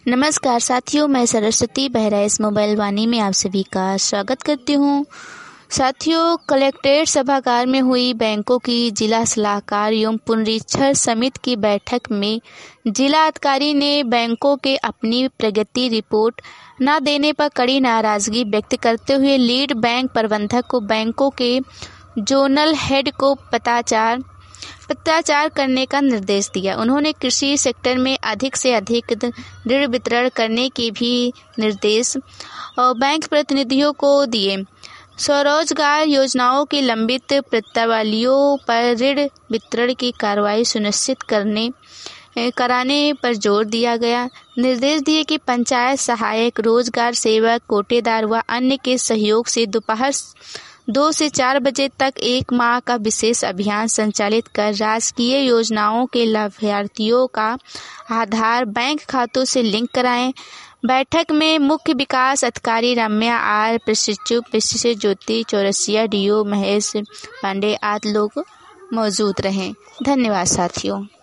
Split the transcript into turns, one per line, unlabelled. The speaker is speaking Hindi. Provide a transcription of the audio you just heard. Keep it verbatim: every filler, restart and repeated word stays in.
नमस्कार साथियों, मैं सरस्वती बेहरा इस मोबाइल वाणी में आप सभी का स्वागत करती हूँ। साथियों, कलेक्ट्रेट सभागार में हुई बैंकों की जिला सलाहकार एवं पुनरीक्षण समिति की बैठक में जिला अधिकारी ने बैंकों के अपनी प्रगति रिपोर्ट न देने पर कड़ी नाराजगी व्यक्त करते हुए लीड बैंक प्रबंधक को बैंकों के जोनल हेड को पत्राचार पत्राचार करने का निर्देश दिया। उन्होंने कृषि सेक्टर में अधिक से अधिक ऋण वितरण करने के भी निर्देश और बैंक प्रतिनिधियों को दिए। स्वरोजगार योजनाओं की लंबित प्रत्यावलियों पर ऋण वितरण की कार्रवाई सुनिश्चित करने कराने पर जोर दिया गया। निर्देश दिए कि पंचायत सहायक, रोजगार सेवक, कोटेदार व अन्य के सहयोग से दोपहर दो से चार बजे तक एक माह का विशेष अभियान संचालित कर राजकीय योजनाओं के लाभार्थियों का आधार बैंक खातों से लिंक कराएं। बैठक में मुख्य विकास अधिकारी रम्या आर, प्रशिक्षु प्रशिक्षु ज्योति चौरसिया, डीओ महेश पांडे आदि लोग मौजूद रहे। धन्यवाद साथियों।